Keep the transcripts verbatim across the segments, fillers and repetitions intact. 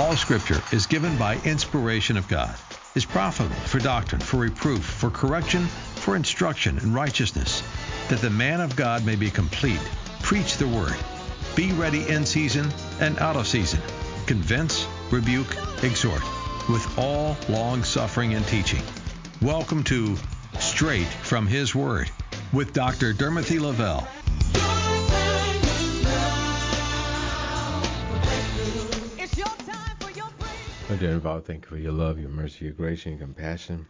All Scripture is given by inspiration of God, is profitable for doctrine, for reproof, for correction, for instruction in righteousness, that the man of God may be complete. Preach the word. Be ready in season and out of season. Convince, rebuke, exhort, with all long-suffering and teaching. Welcome to Straight from His Word with Doctor Dermothy Lavelle. Oh, dear Father, thank you for your love, your mercy, your grace, and your compassion.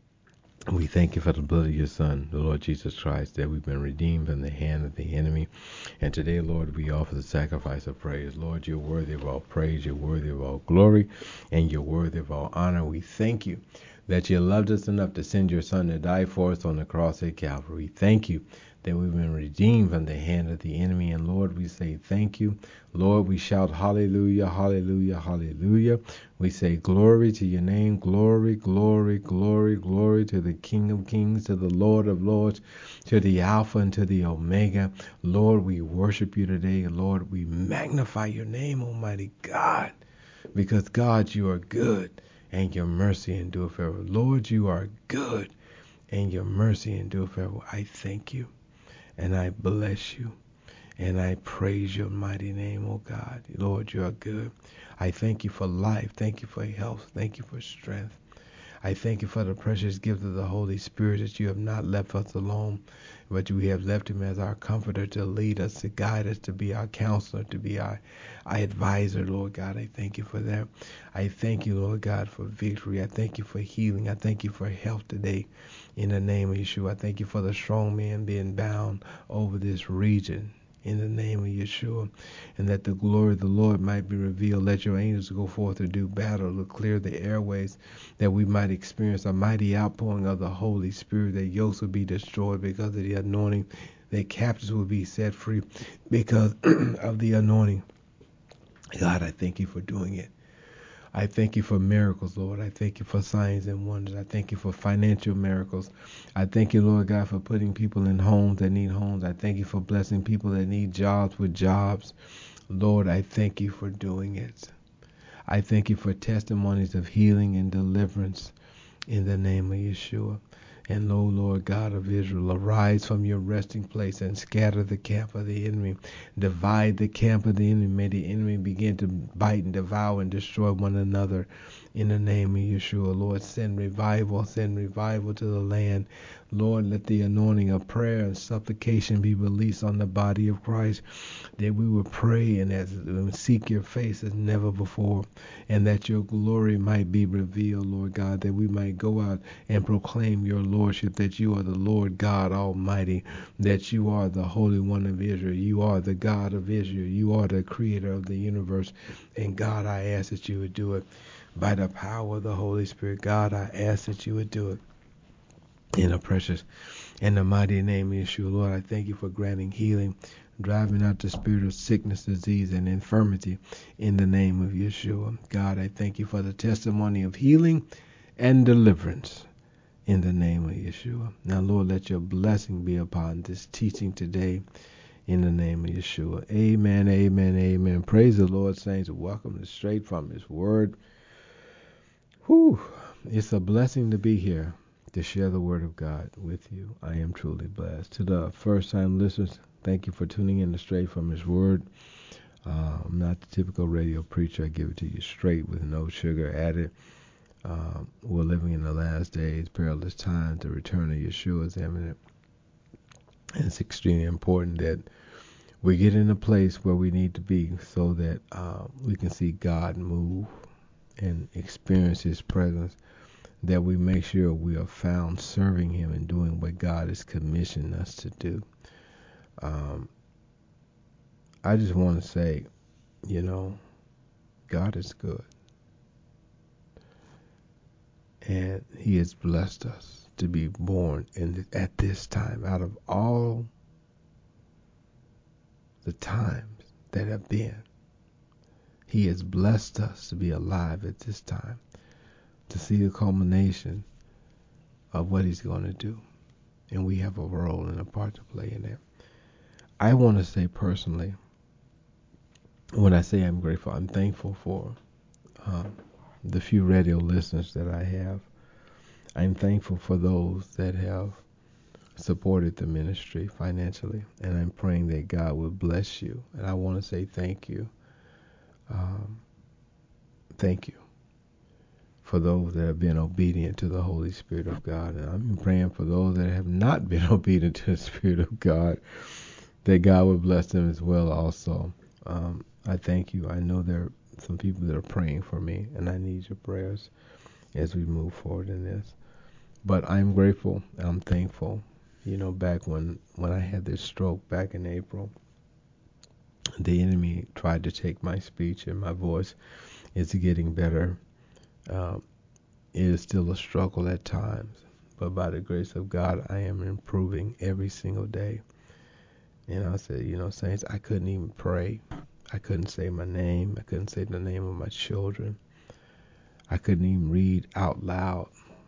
And we thank you for the blood of your Son, the Lord Jesus Christ, that we've been redeemed from the hand of the enemy. And today, Lord, we offer the sacrifice of praise. Lord, you're worthy of all praise, you're worthy of all glory, and you're worthy of all honor. We thank you that you loved us enough to send your Son to die for us on the cross at Calvary. Thank you that we've been redeemed from the hand of the enemy. And Lord, we say thank you. Lord, we shout hallelujah, hallelujah, hallelujah. We say glory to your name, glory, glory, glory, glory to the King of Kings, to the Lord of Lords, to the Alpha and to the Omega. Lord, we worship you today. Lord, we magnify your name, Almighty God, because God, you are good and your mercy endure forever. Lord, you are good and your mercy endure forever. I thank you. And I bless you, and I praise your mighty name, oh God. Lord, you are good. I thank you for life. Thank you for health. Thank you for strength. I thank you for the precious gift of the Holy Spirit, that you have not left us alone, but we have left him as our comforter to lead us, to guide us, to be our counselor, to be our, our advisor, Lord God. I thank you for that. I thank you, Lord God, for victory. I thank you for healing. I thank you for health today in the name of Yeshua. I thank you for the strong man being bound over this region in the name of Yeshua, and that the glory of the Lord might be revealed. Let your angels go forth to do battle, to clear the airways, that we might experience a mighty outpouring of the Holy Spirit, that yokes will be destroyed because of the anointing, that captives will be set free because of the anointing. God, I thank you for doing it. I thank you for miracles, Lord. I thank you for signs and wonders. I thank you for financial miracles. I thank you, Lord God, for putting people in homes that need homes. I thank you for blessing people that need jobs with jobs. Lord, I thank you for doing it. I thank you for testimonies of healing and deliverance in the name of Yeshua. And, O Lord God of Israel, arise from your resting place and scatter the camp of the enemy. Divide the camp of the enemy. May the enemy begin to bite and devour and destroy one another in the name of Yeshua. Lord, send revival, send revival to the land. Lord, let the anointing of prayer and supplication be released on the body of Christ, that we will pray and as, seek your face as never before, and that your glory might be revealed, Lord God, that we might go out and proclaim your lordship, that you are the Lord God Almighty, that you are the Holy One of Israel, you are the God of Israel, you are the creator of the universe. And God, I ask that you would do it by the power of the Holy Spirit. God, I ask that you would do it in the precious and the mighty name of Yeshua. Lord, I thank you for granting healing, driving out the spirit of sickness, disease, and infirmity in the name of Yeshua. God, I thank you for the testimony of healing and deliverance in the name of Yeshua. Now, Lord, let your blessing be upon this teaching today in the name of Yeshua. Amen, amen, amen. Praise the Lord, saints. Welcome to Straight from His Word. Whew. It's a blessing to be here to share the word of God with you. I am truly blessed. To the first-time listeners, thank you for tuning in to Straight from His Word. Uh, I'm not the typical radio preacher. I give it to you straight with no sugar added. Uh, we're living in the last days, perilous times. The return of Yeshua is imminent. And it's extremely important that we get in a place where we need to be so that uh, we can see God move and experience His presence, that we make sure we are found serving Him and doing what God has commissioned us to do. Um, I just want to say, you know, God is good. And He has blessed us to be born in at this time. Out of all the times that have been, He has blessed us to be alive at this time, to see the culmination of what He's going to do. And we have a role and a part to play in that. I want to say personally, when I say I'm grateful, I'm thankful for um, the few radio listeners that I have. I'm thankful for those that have supported the ministry financially, and I'm praying that God will bless you. And I want to say thank you. Um, thank you for those that have been obedient to the Holy Spirit of God. And I'm praying for those that have not been obedient to the Spirit of God, that God will bless them as well also. Um, I thank you. I know there are some people that are praying for me, and I need your prayers as we move forward in this. But I'm grateful. I'm thankful. You know, back when, when I had this stroke back in April, the enemy tried to take my speech and my voice. It's getting better. Um, it is still a struggle at times, but by the grace of God, I am improving every single day. And I said, you know, saints, I couldn't even pray. I couldn't say my name. I couldn't say the name of my children. I couldn't even read out loud.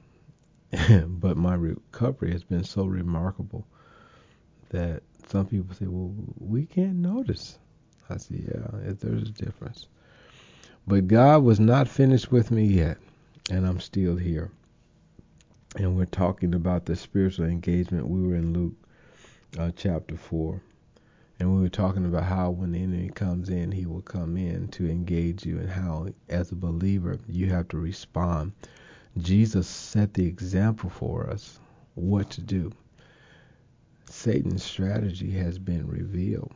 But my recovery has been so remarkable that some people say, well, we can't notice. I say, yeah, there's a difference. But God was not finished with me yet, and I'm still here. And we're talking about the spiritual engagement. We were in Luke uh, chapter four, and we were talking about how when the enemy comes in, he will come in to engage you, and how, as a believer, you have to respond. Jesus set the example for us what to do. Satan's strategy has been revealed,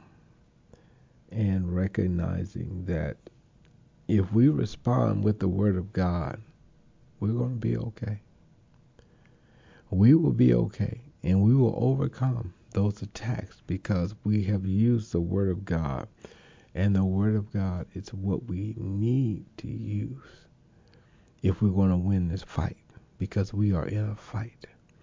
and recognizing that if we respond with the word of God, we're going to be okay. We will be okay, and we will overcome those attacks because we have used the word of God, and the word of God is what we need to use if we're going to win this fight, because we are in a fight.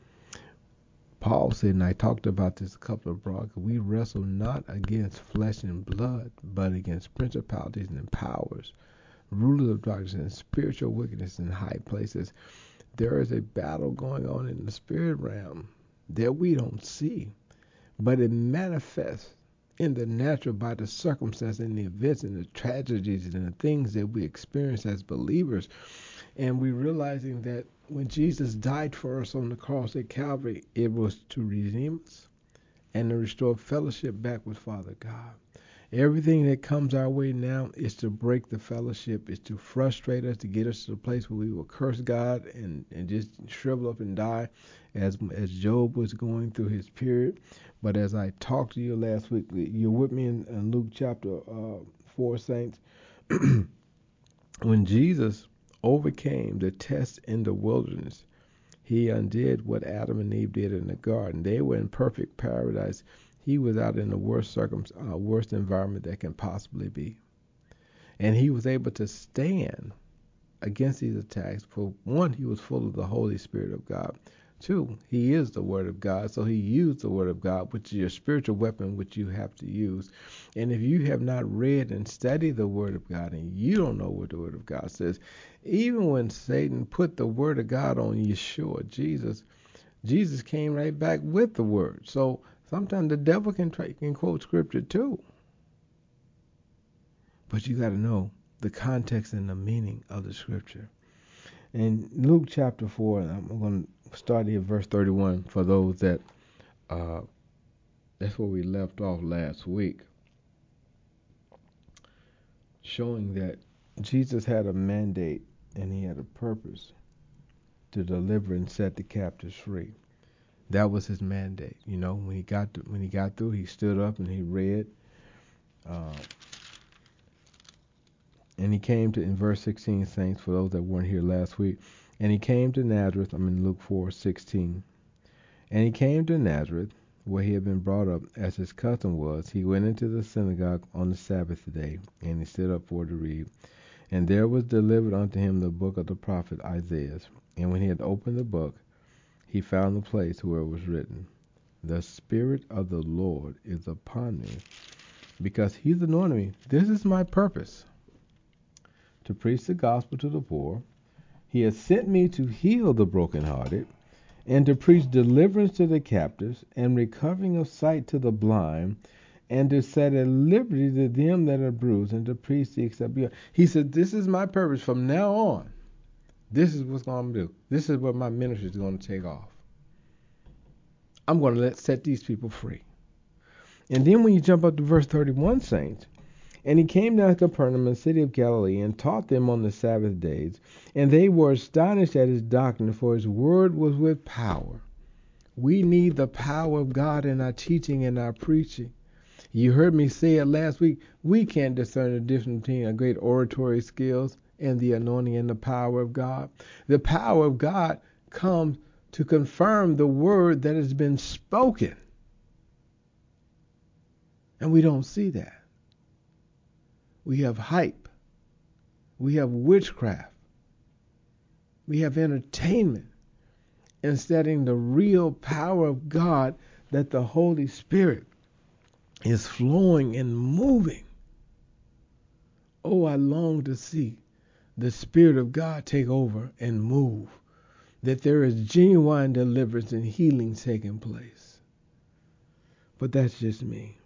Paul said, and I talked about this a couple of broadcasts, we wrestle not against flesh and blood, but against principalities and powers, rulers of darkness and spiritual wickedness in high places. There is a battle going on in the spirit realm that we don't see, but it manifests in the natural by the circumstances and the events and the tragedies and the things that we experience as believers. And we're realizing that when Jesus died for us on the cross at Calvary, it was to redeem us and to restore fellowship back with Father God. Everything that comes our way now is to break the fellowship, is to frustrate us, to get us to the place where we will curse God and, and just shrivel up and die as as Job was going through his period. But as I talked to you last week, you're with me in, in Luke chapter uh, four, saints. When Jesus overcame the test in the wilderness, he undid what Adam and Eve did in the garden. They were in perfect paradise. He was out in the worst circum, uh, worst environment that can possibly be. And he was able to stand against these attacks. For one, he was full of the Holy Spirit of God. Two, he is the Word of God, so he used the Word of God, which is your spiritual weapon, which you have to use. And if you have not read and studied the Word of God, and you don't know what the Word of God says, even when Satan put the Word of God on Yeshua, Jesus, Jesus came right back with the Word. So sometimes the devil can try, can quote Scripture too. But you got to know the context and the meaning of the Scripture. In Luke chapter four, I'm going to start here at verse thirty-one for those that, uh, that's where we left off last week, showing that Jesus had a mandate and he had a purpose to deliver and set the captives free. That was his mandate. You know, when he got to, when he got through, he stood up and he read. Uh, and he came to, in verse sixteen, saints, for those that weren't here last week, and he came to Nazareth, I'm in Luke four sixteen. And he came to Nazareth, where he had been brought up, as his custom was. He went into the synagogue on the Sabbath day, and he stood up for to read. And there was delivered unto him the book of the prophet Isaiah. And when he had opened the book, he found the place where it was written, The Spirit of the Lord is upon me, because he's anointed me. This is my purpose, to preach the gospel to the poor. He has sent me to heal the brokenhearted, and to preach deliverance to the captives, and recovering of sight to the blind, and to set at liberty to them that are bruised, and to preach the acceptable year. He said, this is my purpose from now on. This is what's going to do. This is what my ministry is going to take off. I'm going to let set these people free. And then when you jump up to verse thirty-one, saints, and he came down to Capernaum, a city of Galilee, and taught them on the Sabbath days. And they were astonished at his doctrine, for his word was with power. We need the power of God in our teaching and our preaching. You heard me say it last week. We can't discern the difference between a great oratory skills and the anointing and the power of God. The power of God comes to confirm the word that has been spoken. And we don't see that. We have hype. We have witchcraft. We have entertainment instead of the real power of God, that the Holy Spirit is flowing and moving. Oh, I long to see the Spirit of God take over and move, that there is genuine deliverance and healing taking place. But that's just me.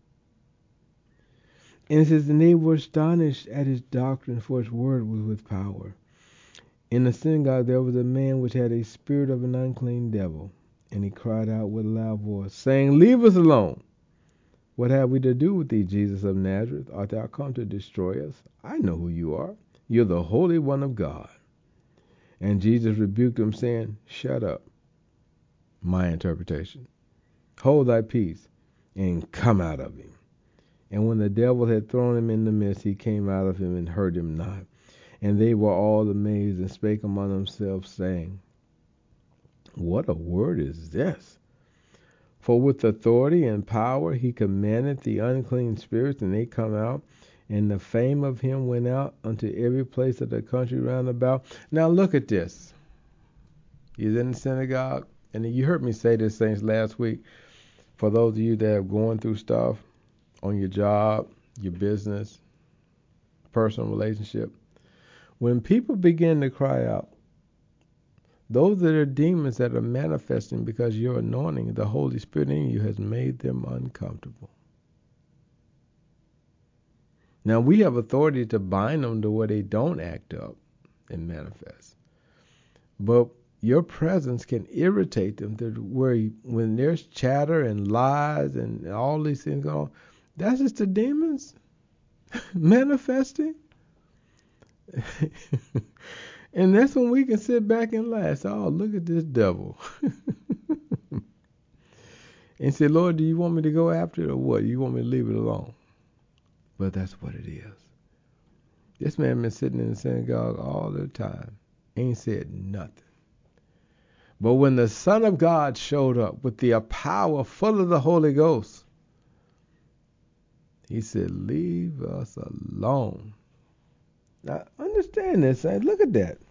And it says, and they were astonished at his doctrine, for his word was with power. In the synagogue there was a man which had a spirit of an unclean devil, and he cried out with a loud voice, saying, leave us alone. What have we to do with thee, Jesus of Nazareth? Art thou come to destroy us? I know who you are. You're the Holy One of God. And Jesus rebuked him, saying, shut up. My interpretation. Hold thy peace, and come out of him. And when the devil had thrown him in the midst, he came out of him and hurt him not. And they were all amazed, and spake among themselves, saying, what a word is this? For with authority and power he commanded the unclean spirits, and they come out. And the fame of him went out unto every place of the country round about. Now look at this. He's in the synagogue. And you heard me say this, saints, last week. For those of you that are going through stuff on your job, your business, personal relationship. When people begin to cry out, those that are demons that are manifesting because your anointing, the Holy Spirit in you, has made them uncomfortable. Now, we have authority to bind them to where they don't act up and manifest. But your presence can irritate them to where you, when there's chatter and lies and all these things going on, that's just the demons manifesting. And that's when we can sit back and laugh. Oh, look at this devil. And say, Lord, do you want me to go after it or what? You want me to leave it alone? But that's what it is. This man been sitting in the synagogue all the time. Ain't said nothing. But when the Son of God showed up with the power full of the Holy Ghost, he said, leave us alone. Now, understand this. Look at that.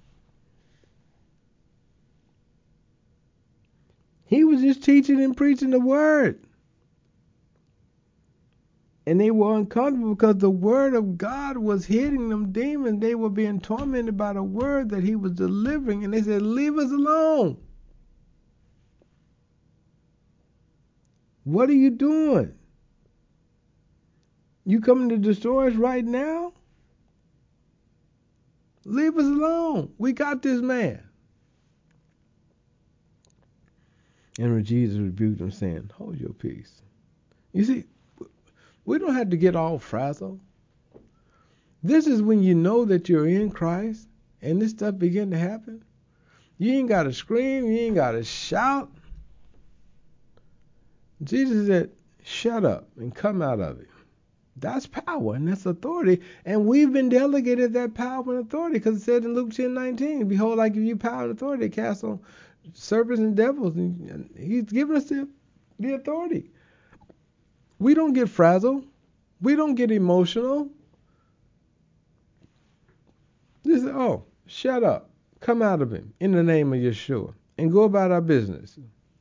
He was just teaching and preaching the word. And they were uncomfortable because the word of God was hitting them demons. They were being tormented by the word that he was delivering. And they said, leave us alone. What are you doing? You coming to destroy us right now? Leave us alone. We got this man. And when Jesus rebuked them, saying, hold your peace. You see, we don't have to get all frazzled. This is when you know that you're in Christ and this stuff begin to happen. You ain't got to scream. You ain't got to shout. Jesus said, shut up and come out of it. That's power and that's authority. And we've been delegated that power and authority because it said in Luke ten nineteen, behold, I give you power and authority to cast on serpents and devils. And he's given us the, the authority. We don't get frazzled. We don't get emotional. Just say, oh, shut up. Come out of him in the name of Yeshua and go about our business.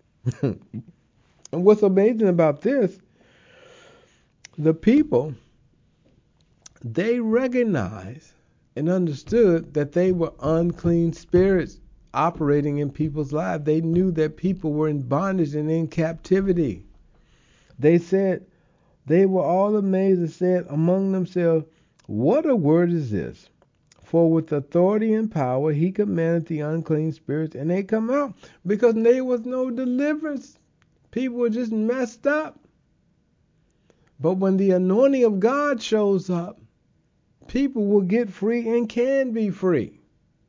And what's amazing about this, the people, they recognized and understood that they were unclean spirits operating in people's lives. They knew that people were in bondage and in captivity. They said, They were all amazed and said among themselves, "What a word is this? For with authority and power he commanded the unclean spirits, and they come out." Because there was no deliverance. People were just messed up. But when the anointing of God shows up, people will get free and can be free.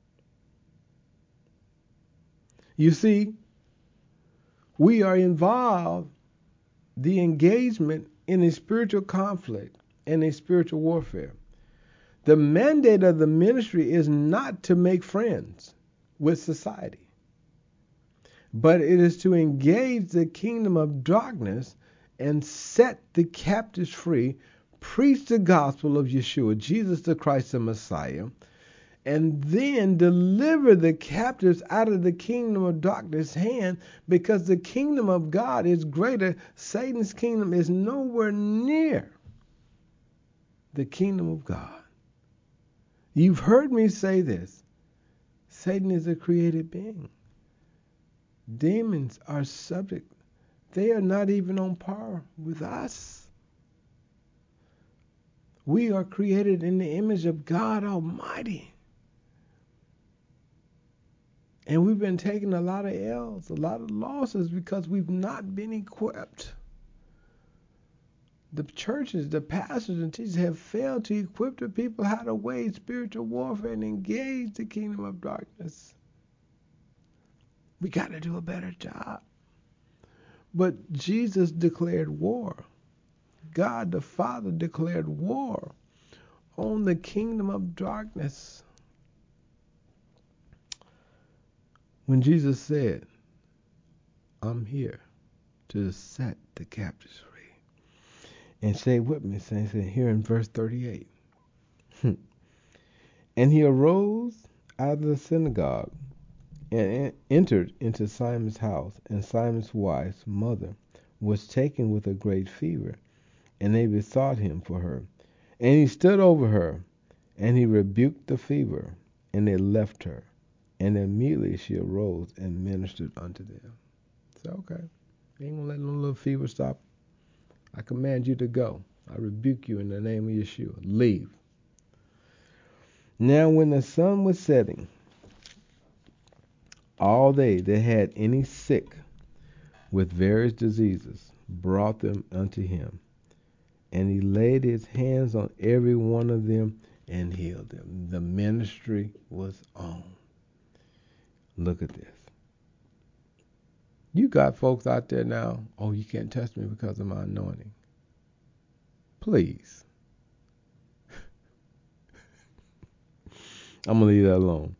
You see, we are involved, the engagement in a spiritual conflict and a spiritual warfare. The mandate of the ministry is not to make friends with society, but it is to engage the kingdom of darkness and set the captives free, preach the gospel of Yeshua, Jesus the Christ, the Messiah, and then deliver the captives out of the kingdom of darkness' hand, because the kingdom of God is greater. Satan's kingdom is nowhere near the kingdom of God. You've heard me say this. Satan is a created being. Demons are subject. They are not even on par with us. We are created in the image of God Almighty. And we've been taking a lot of L's, a lot of losses, because we've not been equipped. The churches, the pastors and teachers have failed to equip the people how to wage spiritual warfare and engage the kingdom of darkness. We got to do a better job. But Jesus declared war. God the Father declared war on the kingdom of darkness when Jesus said, "I'm here to set the captives free." And say with me, saints, here in verse thirty-eight. And he arose out of the synagogue and entered into Simon's house, and Simon's wife's mother was taken with a great fever, and they besought him for her. And he stood over her, and he rebuked the fever, and they left her. And immediately she arose and ministered unto them. So, okay, ain't gonna let no little fever stop. I command you to go. I rebuke you in the name of Yeshua. Leave. Now when the sun was setting, all they that had any sick with various diseases brought them unto him. And he laid his hands on every one of them and healed them. The ministry was on. Look at this. You got folks out there now, "Oh, you can't touch me because of my anointing." Please. I'm going to leave that alone.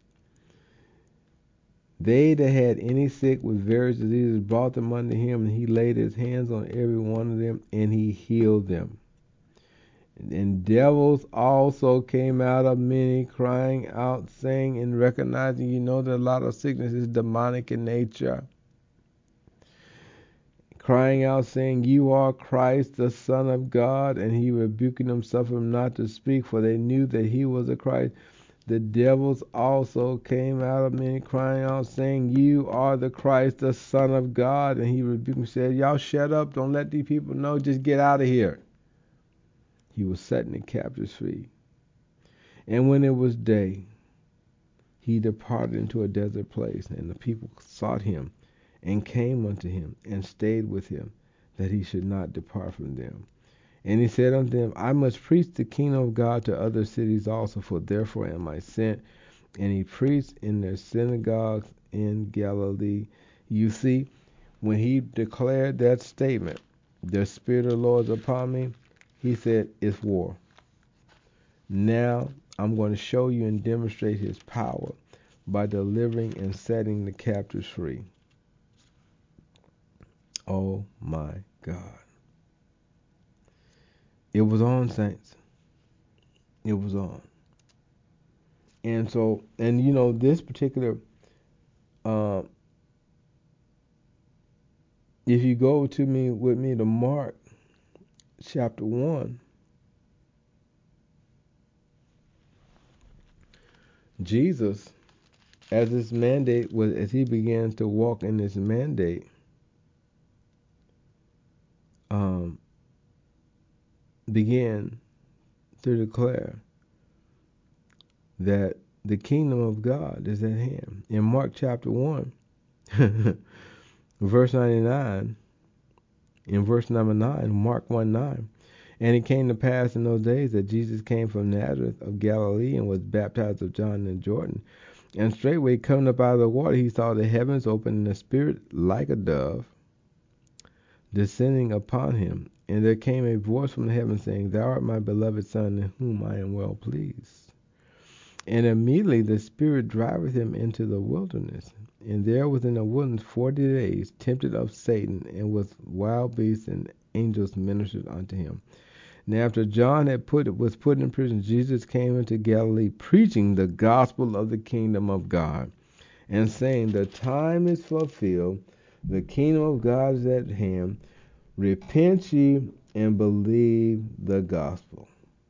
They that had any sick with various diseases brought them unto him, and he laid his hands on every one of them, and he healed them. And devils also came out of many, crying out, saying, and recognizing, you know that a lot of sickness is demonic in nature. Crying out, saying, "You are Christ, the Son of God." And he rebuking them, suffered him not to speak, for they knew that he was the Christ. The devils also came out of many, crying out, saying, "You are the Christ, the Son of God." And he rebuked them, said, "Y'all shut up. Don't let these people know. Just get out of here." He was setting the captives free. And when it was day, he departed into a desert place, and the people sought him, and came unto him, and stayed with him, that he should not depart from them. And he said unto them, "I must preach the kingdom of God to other cities also, for therefore am I sent." And he preached in their synagogues in Galilee. You see, when he declared that statement, "The Spirit of the Lord is upon me," he said, it's war. Now I'm going to show you and demonstrate his power by delivering and setting the captives free. Oh my God. It was on, saints. It was on. And so, and you know, this particular, uh, if you go to me with me to Mark chapter one, Jesus, as his mandate was, as he began to walk in this mandate, um, began to declare that the kingdom of God is at hand. In Mark chapter one, verse ninety-nine, in verse number nine, Mark one nine, and it came to pass in those days that Jesus came from Nazareth of Galilee and was baptized of John in Jordan. And straightway coming up out of the water, he saw the heavens open and the Spirit like a dove descending upon him. And there came a voice from the heaven saying, Thou art my beloved Son, in whom I am well pleased. And immediately the Spirit driveth him into the wilderness. And there was in the wilderness forty days, tempted of Satan, and with wild beasts and angels ministered unto him. Now after John had put was put in prison, Jesus came into Galilee, preaching the gospel of the kingdom of God, and saying, The time is fulfilled, the kingdom of God is at hand. Repent ye and believe the gospel.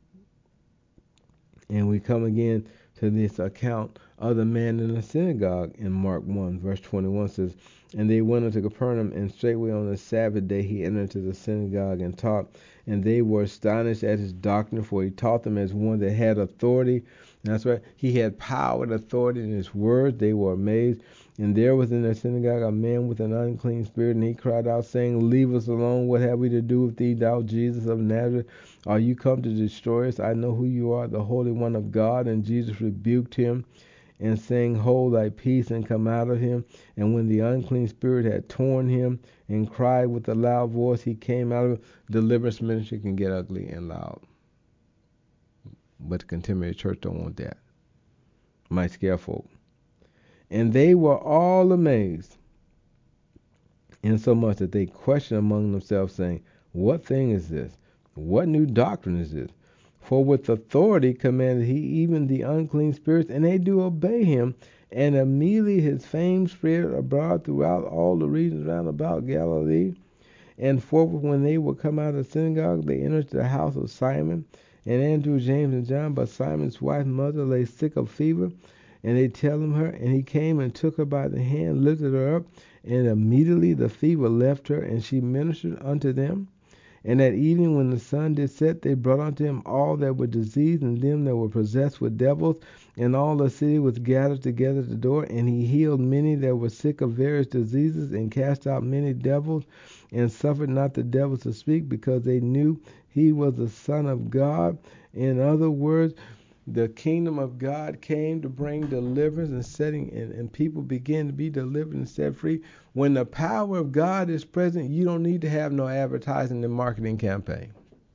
And we come again to this account of the man in the synagogue in Mark one, verse twenty-one says, And they went unto Capernaum, and straightway on the Sabbath day he entered into the synagogue and taught. And they were astonished at his doctrine, for he taught them as one that had authority. And that's right, he had power and authority in his words. They were amazed. And there was in the synagogue a man with an unclean spirit, and he cried out, saying, Leave us alone, what have we to do with thee, thou Jesus of Nazareth? Are you come to destroy us? I know who you are, the Holy One of God. And Jesus rebuked him, and saying, Hold thy peace, and come out of him. And when the unclean spirit had torn him, and cried with a loud voice, he came out of him. Deliverance ministry can get ugly and loud, but the contemporary church don't want that. Might scare folk. And they were all amazed, insomuch that they questioned among themselves, saying, What thing is this? What new doctrine is this? For with authority commanded he even the unclean spirits, and they do obey him. And immediately his fame spread abroad throughout all the regions round about Galilee. And forthwith, when they were come out of the synagogue, they entered the house of Simon, and Andrew, James, and John. But Simon's wife's mother lay sick of fever. And they tell him her, and he came and took her by the hand, lifted her up, and immediately the fever left her, and she ministered unto them. And at evening, when the sun did set, they brought unto him all that were diseased, and them that were possessed with devils, and all the city was gathered together at the door. And he healed many that were sick of various diseases, and cast out many devils, and suffered not the devils to speak, because they knew he was the Son of God. In other words, the kingdom of God came to bring deliverance and setting, and, and people begin to be delivered and set free. When the power of God is present, you don't need to have no advertising and marketing campaign.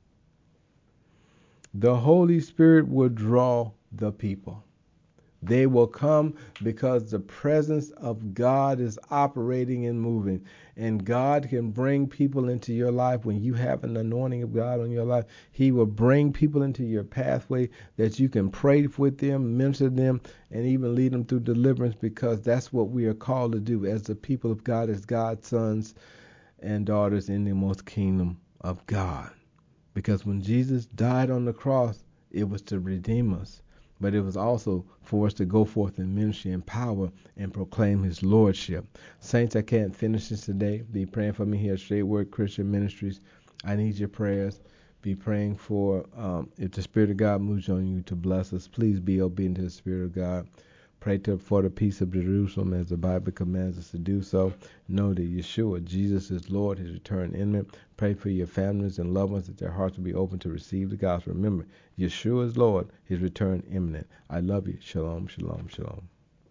The Holy Spirit will draw the people. They will come because the presence of God is operating and moving. And God can bring people into your life when you have an anointing of God on your life. He will bring people into your pathway that you can pray with them, minister them, and even lead them through deliverance, because that's what we are called to do as the people of God, as God's sons and daughters in the most kingdom of God. Because when Jesus died on the cross, it was to redeem us. But it was also for us to go forth in ministry and power and proclaim his lordship. Saints, I can't finish this today. Be praying for me here at Straight Word Christian Ministries. I need your prayers. Be praying for, um, if the Spirit of God moves on you to bless us, please be obedient to the Spirit of God. Pray to, for the peace of Jerusalem as the Bible commands us to do so. Know that Yeshua, Jesus is Lord, his return imminent. Pray for your families and loved ones that their hearts will be open to receive the gospel. Remember, Yeshua is Lord, his return imminent. I love you. Shalom, shalom, shalom.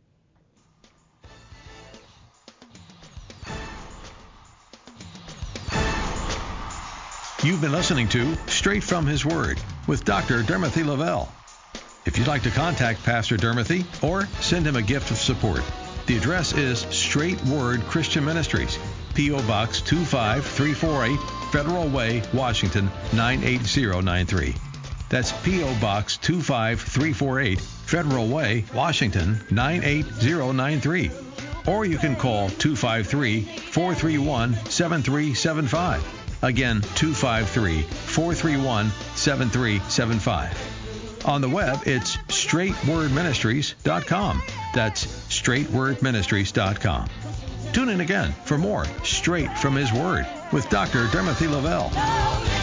You've been listening to Straight from His Word with Doctor Dermothy Lavelle. If you'd like to contact Pastor Dermothy or send him a gift of support, the address is Straight Word Christian Ministries, P O. Box two five three four eight, Federal Way, Washington nine eight zero nine three. That's P O. Box two five three four eight, Federal Way, Washington nine eight zero nine three. Or you can call two five three, four three one, seven three seven five. Again, two five three, four three one, seven three seven five. On the web, it's straight word ministries dot com. That's straight word ministries dot com. Tune in again for more Straight from His Word with Doctor Dermothy Lavelle.